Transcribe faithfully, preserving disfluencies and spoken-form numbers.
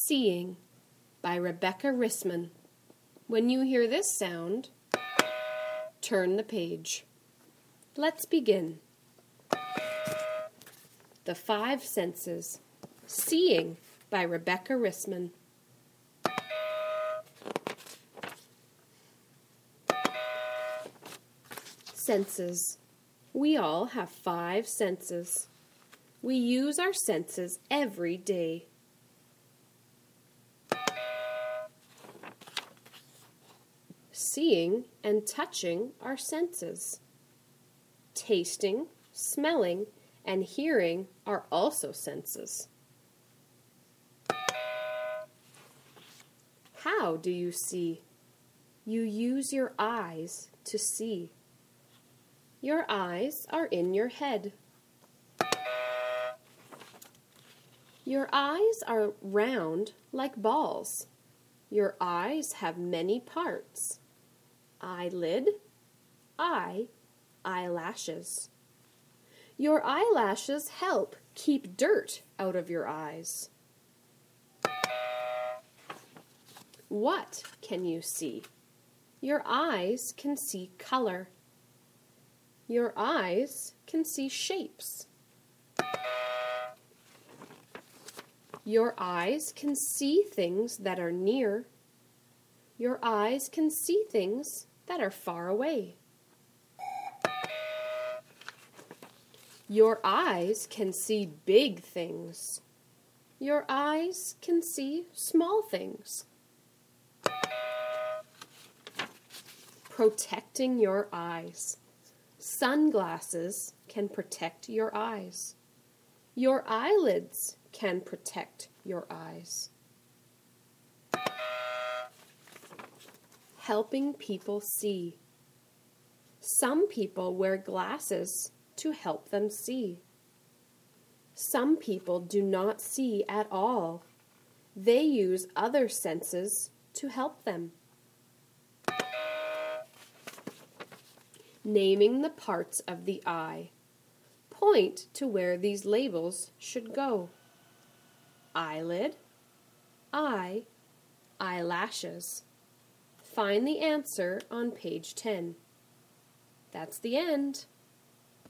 Seeing by Rebecca Rissman. When you hear this sound, turn the page. Let's begin. The Five Senses. Seeing by Rebecca Rissman. Senses. We all have five senses. We use our senses every day. Seeing and touching are senses. Tasting, smelling, and hearing are also senses. How do you see? You use your eyes to see. Your eyes are in your head. Your eyes are round like balls. Your eyes have many parts. Eyelid, eye, eyelashes. Your eyelashes help keep dirt out of your eyes. What can you see? Your eyes can see color. Your eyes can see shapes. Your eyes can see things that are near. Your eyes can see things that are far away. Your eyes can see big things. Your eyes can see small things. Protecting your eyes. Sunglasses can protect your eyes. Your eyelids can protect your eyes. Helping people see. Some people wear glasses to help them see. Some people do not see at all. They use other senses to help them. Naming the parts of the eye. Point to where these labels should go. Eyelid, eye, eyelashes. Find the answer on page ten. That's the end.